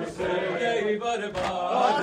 गई बर्बाद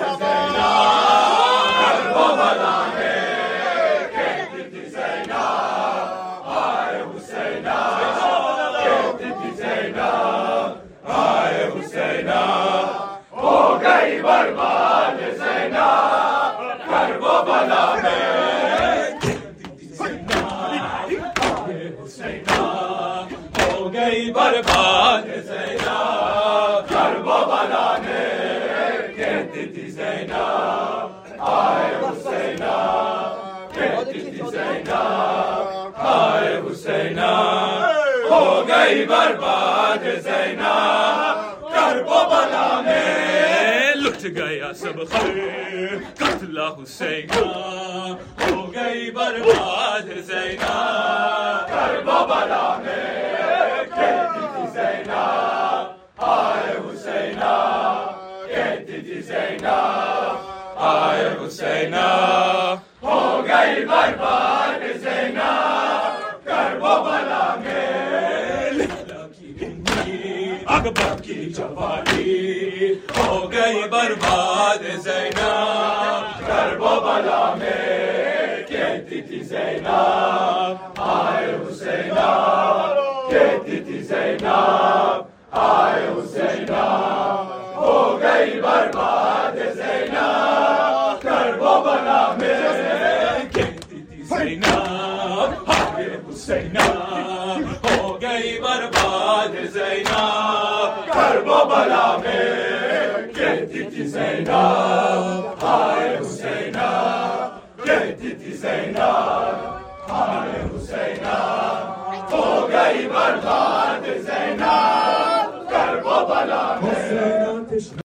ज़ैनब वो बनाने कहती थी ज़ैनब आए हुसैना कहती थी ज़ैनब आए हुसैना हो गई बर्बाद ज़ैनब वो बनाने कहती थी ज़ैनब आए हुसैना हो गई बर्बाद ज़ैनब वो बनाने कहती थी ज़ैनब आए हुसैना कहती थी ज़ैनब आए हुसैना हो गई बर्बाद ज़ैनब वो बनाने लुट गया सब खैर कत्ला हुसैना हो गई बर्बाद ज़ैनब वो बनाने कहती थी ज़ैनब आए हुसैना कहती थी ज़ैनब आए हुसैना हो गई बर्बाद ज़ैनब वो बनाने लैला की हिंदी अकबर की जवानी हो गई बर्बाद ज़ैनब वो बनाने कहती थी ज़ैनब आए हुसैना कहती थी ज़ैनब आए हुसैना हो गई बर्बाद ज़ैनब वो बनाने कहती थी ज़ैनब आए हुसैना हो गई बर्बाद ज़ैनब वो बनाने कहती थी ज़ैनब आए हुसैना कहती थी ज़ैनब आए हुसैना हो गई बर्बाद ज़ैनब वो बनाने